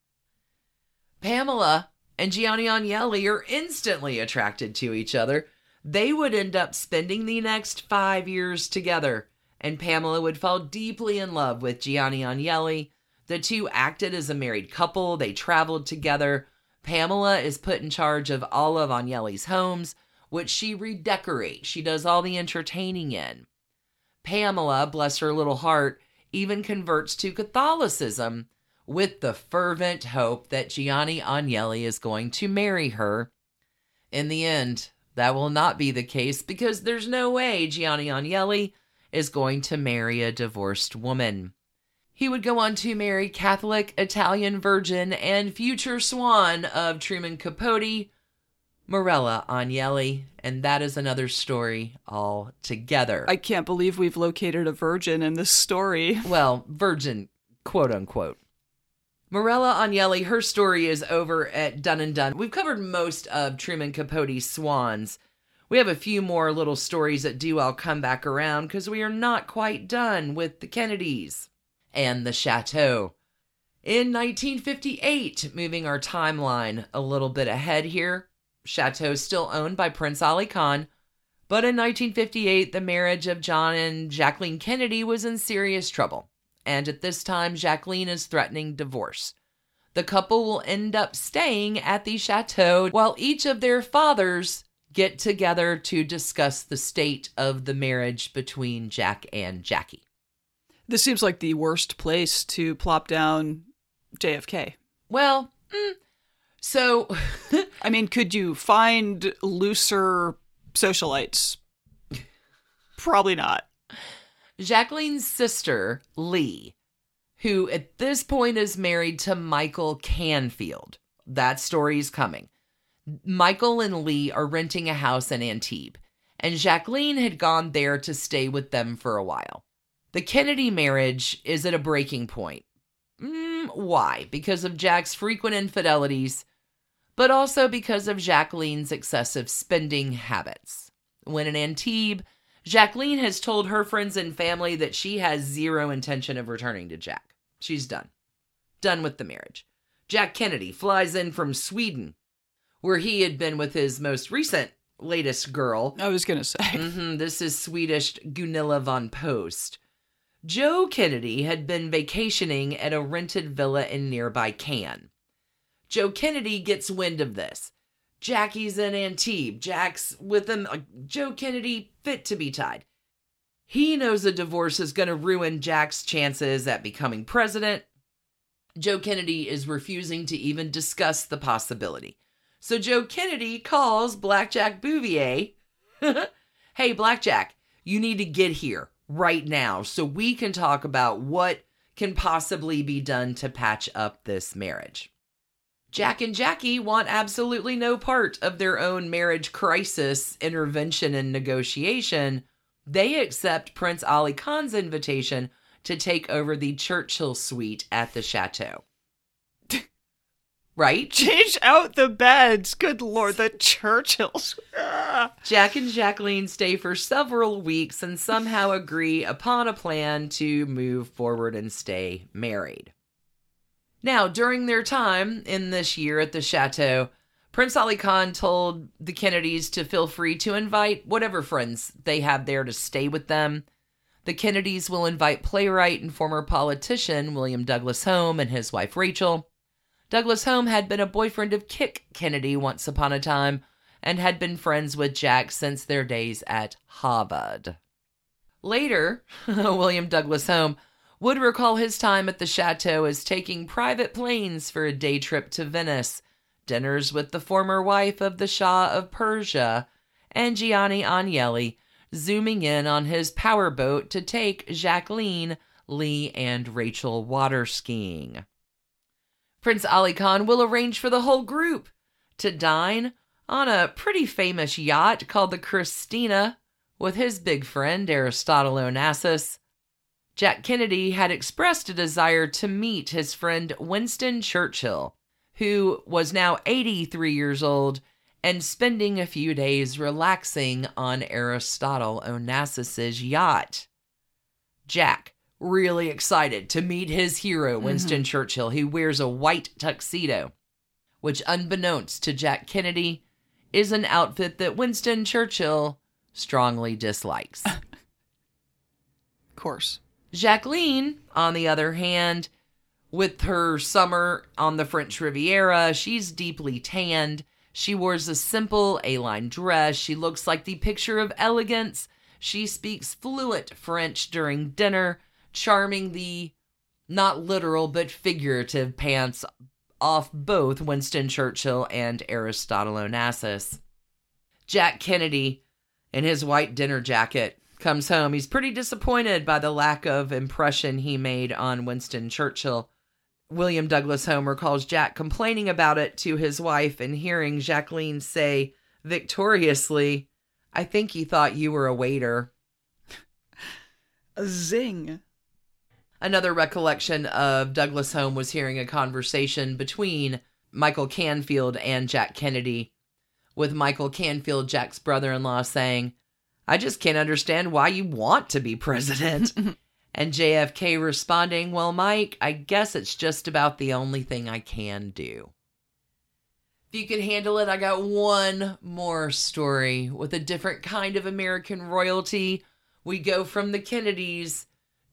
Speaker 3: Pamela and Gianni Agnelli are instantly attracted to each other. They would end up spending the next five years together, and Pamela would fall deeply in love with Gianni Agnelli. The two acted as a married couple. They traveled together. Pamela is put in charge of all of Agnelli's homes, which she redecorates. She does all the entertaining in. Pamela, bless her little heart, even converts to Catholicism with the fervent hope that Gianni Agnelli is going to marry her. In the end, that will not be the case because there's no way Gianni Agnelli is going to marry a divorced woman. He would go on to marry Catholic Italian virgin and future swan of Truman Capote, Morella Agnelli, and that is another story altogether.
Speaker 2: I can't believe we've located a virgin in this story.
Speaker 3: Well, virgin, quote unquote. Morella Agnelli, her story is over at Done and Done. We've covered most of Truman Capote's swans. We have a few more little stories that do all come back around because we are not quite done with the Kennedys and the chateau. In nineteen fifty-eight, moving our timeline a little bit ahead here, chateau still owned by Prince Ali Khan, but in nineteen fifty-eight, the marriage of John and Jacqueline Kennedy was in serious trouble. And at this time, Jacqueline is threatening divorce. The couple will end up staying at the chateau while each of their fathers get together to discuss the state of the marriage between Jack and Jackie.
Speaker 2: This seems like the worst place to plop down J F K.
Speaker 3: Well, mm, so...
Speaker 2: I mean, could you find looser socialites? Probably not.
Speaker 3: Jacqueline's sister, Lee, who at this point is married to Michael Canfield. That story's coming. Michael and Lee are renting a house in Antibes, and Jacqueline had gone there to stay with them for a while. The Kennedy marriage is at a breaking point. Mm, why? Because of Jack's frequent infidelities, but also because of Jacqueline's excessive spending habits. When in Antibes, Jacqueline has told her friends and family that she has zero intention of returning to Jack. She's done. Done with the marriage. Jack Kennedy flies in from Sweden, where he had been with his most recent latest girl.
Speaker 2: I was going to say.
Speaker 3: Mm-hmm, this is Swedish Gunilla von Post. Joe Kennedy had been vacationing at a rented villa in nearby Cannes. Joe Kennedy gets wind of this. Jackie's in Antibes. Jack's with him. Uh, Joe Kennedy, fit to be tied. He knows a divorce is going to ruin Jack's chances at becoming president. Joe Kennedy is refusing to even discuss the possibility. So Joe Kennedy calls Blackjack Bouvier. Hey, Blackjack, you need to get here right now so we can talk about what can possibly be done to patch up this marriage. Jack and Jackie want absolutely no part of their own marriage crisis, intervention, and negotiation. They accept Prince Ali Khan's invitation to take over the Churchill suite at the chateau. Right?
Speaker 2: Change out the beds. Good Lord, the Churchills.
Speaker 3: Jack and Jacqueline stay for several weeks and somehow agree upon a plan to move forward and stay married. Now, during their time in this year at the chateau, Prince Ali Khan told the Kennedys to feel free to invite whatever friends they have there to stay with them. The Kennedys will invite playwright and former politician William Douglas Home and his wife Rachel. Douglas Home had been a boyfriend of Kit Kennedy once upon a time and had been friends with Jack since their days at Harvard. Later, William Douglas Home would recall his time at the chateau as taking private planes for a day trip to Venice, dinners with the former wife of the Shah of Persia, and Gianni Agnelli, zooming in on his powerboat to take Jacqueline, Lee, and Rachel water skiing. Prince Ali Khan will arrange for the whole group to dine on a pretty famous yacht called the Christina with his big friend Aristotle Onassis. Jack Kennedy had expressed a desire to meet his friend Winston Churchill, who was now eighty-three years old and spending a few days relaxing on Aristotle Onassis's yacht. Jack, really excited to meet his hero, Winston mm-hmm. Churchill, who wears a white tuxedo, which, unbeknownst to Jack Kennedy, is an outfit that Winston Churchill strongly dislikes.
Speaker 2: Of course.
Speaker 3: Jacqueline, on the other hand, with her summer on the French Riviera, she's deeply tanned. She wears a simple A-line dress. She looks like the picture of elegance. She speaks fluent French during dinner, charming the not literal but figurative pants off both Winston Churchill and Aristotle Onassis. Jack Kennedy, in his white dinner jacket, comes home. He's pretty disappointed by the lack of impression he made on Winston Churchill. William Douglas Home recalls Jack complaining about it to his wife and hearing Jacqueline say victoriously, "I think he thought you were a waiter."
Speaker 2: A zing.
Speaker 3: Another recollection of Douglas Home was hearing a conversation between Michael Canfield and Jack Kennedy, with Michael Canfield, Jack's brother-in-law, saying, "I just can't understand why you want to be president." And J F K responding, "Well, Mike, I guess it's just about the only thing I can do." If you can handle it, I got one more story with a different kind of American royalty. We go from the Kennedys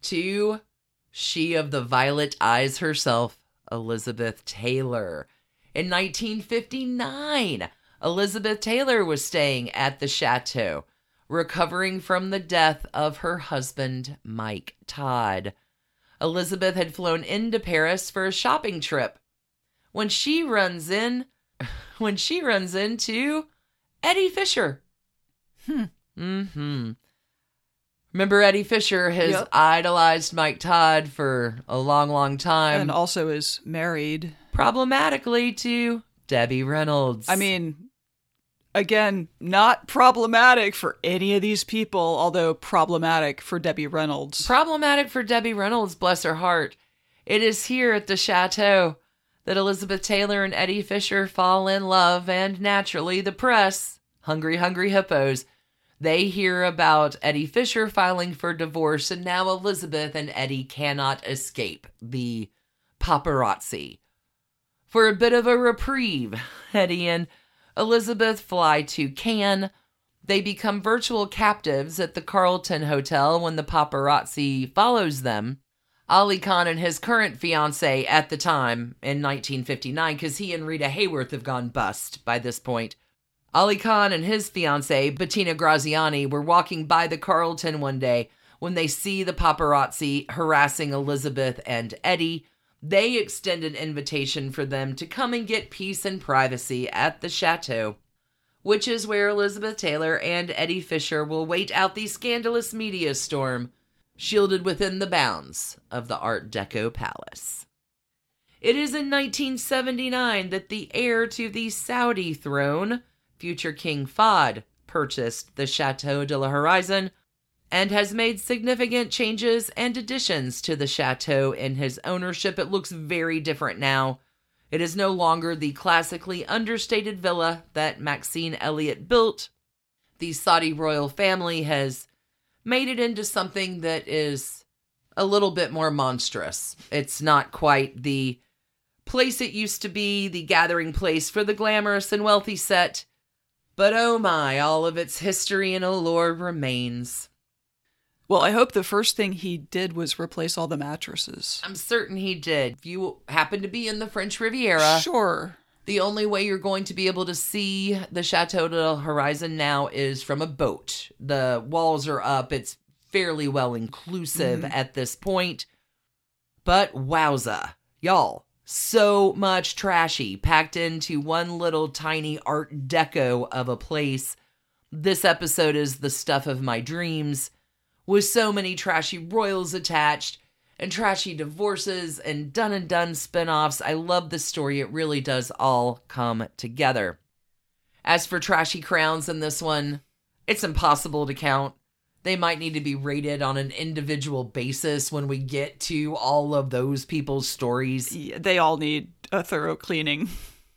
Speaker 3: to she of the violet eyes herself, Elizabeth Taylor. In nineteen fifty-nine, Elizabeth Taylor was staying at the chateau, recovering from the death of her husband, Mike Todd. Elizabeth had flown into Paris for a shopping trip when she runs in, when she runs into Eddie Fisher.
Speaker 2: Hmm.
Speaker 3: Mm-hmm. Remember, Eddie Fisher has
Speaker 2: yep.
Speaker 3: idolized Mike Todd for a long, long time.
Speaker 2: And also is married.
Speaker 3: Problematically to Debbie Reynolds.
Speaker 2: I mean, again, not problematic for any of these people, although problematic for Debbie Reynolds.
Speaker 3: Problematic for Debbie Reynolds, bless her heart. It is here at the chateau that Elizabeth Taylor and Eddie Fisher fall in love, and naturally the press, hungry, hungry hippos, they hear about Eddie Fisher filing for divorce, and now Elizabeth and Eddie cannot escape the paparazzi. For a bit of a reprieve, Eddie and Elizabeth fly to Cannes. They become virtual captives at the Carlton Hotel when the paparazzi follows them. Ali Khan and his current fiancée at the time, in nineteen fifty-nine, because he and Rita Hayworth have gone bust by this point. Ali Khan and his fiancée, Bettina Graziani, were walking by the Carlton one day when they see the paparazzi harassing Elizabeth and Eddie. They extend an invitation for them to come and get peace and privacy at the chateau, which is where Elizabeth Taylor and Eddie Fisher will wait out the scandalous media storm, shielded within the bounds of the Art Deco palace. It is in nineteen seventy-nine that the heir to the Saudi throne, future King Fahd, purchased the Chateau de la Horizon and has made significant changes and additions to the chateau in his ownership. It looks very different now. It is no longer the classically understated villa that Maxine Elliott built. The Saudi royal family has made it into something that is a little bit more monstrous. It's not quite the place it used to be, the gathering place for the glamorous and wealthy set. But oh my, all of its history and allure remains.
Speaker 2: Well, I hope the first thing he did was replace all the mattresses.
Speaker 3: I'm certain he did. If you happen to be in the French Riviera,
Speaker 2: Sure.
Speaker 3: the only way you're going to be able to see the Chateau de Horizon now is from a boat. The walls are up. It's fairly well inclusive mm. at this point. But wowza, y'all, so much trashy packed into one little tiny art deco of a place. This episode is the stuff of my dreams, with so many trashy royals attached and trashy divorces and done and done spinoffs. I love this story. It really does all come together. As for trashy crowns in this one, it's impossible to count. They might need to be rated on an individual basis when we get to all of those people's stories.
Speaker 2: Yeah, they all need a thorough cleaning.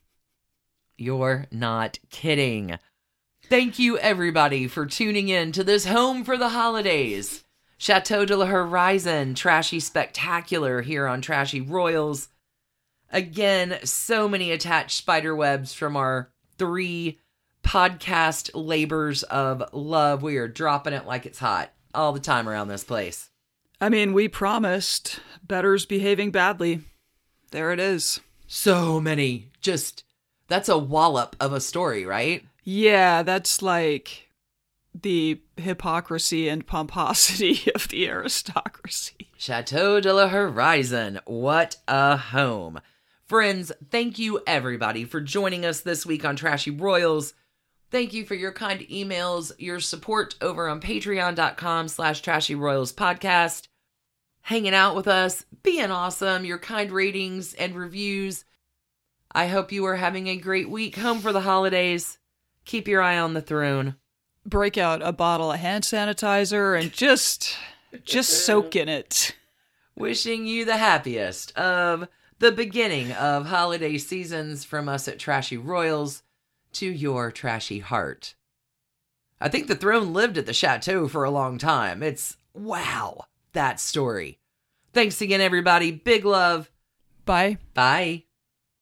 Speaker 3: You're not kidding. Thank you, everybody, for tuning in to this Home for the Holidays. Chateau de la Horizon, Trashy Spectacular here on Trashy Royals. Again, so many attached spider webs from our three podcast labors of love. We are dropping it like it's hot all the time around this place.
Speaker 2: I mean, we promised betters behaving badly. There it is.
Speaker 3: So many. Just, that's a wallop of a story, right?
Speaker 2: Yeah, that's like the hypocrisy and pomposity of the aristocracy.
Speaker 3: Chateau de la Horizon, what a home. Friends, thank you everybody for joining us this week on Trashy Royals. Thank you for your kind emails, your support over on patreon.com slash Trashy Royals podcast, hanging out with us, being awesome, your kind ratings and reviews. I hope you are having a great week home for the holidays. Keep your eye on the throne.
Speaker 2: Break out a bottle of hand sanitizer and just, just soak in it.
Speaker 3: Wishing you the happiest of the beginning of holiday seasons from us at Trashy Royals to your trashy heart. I think the throne lived at the chateau for a long time. It's, wow, that story. Thanks again, everybody. Big love.
Speaker 2: Bye.
Speaker 3: Bye.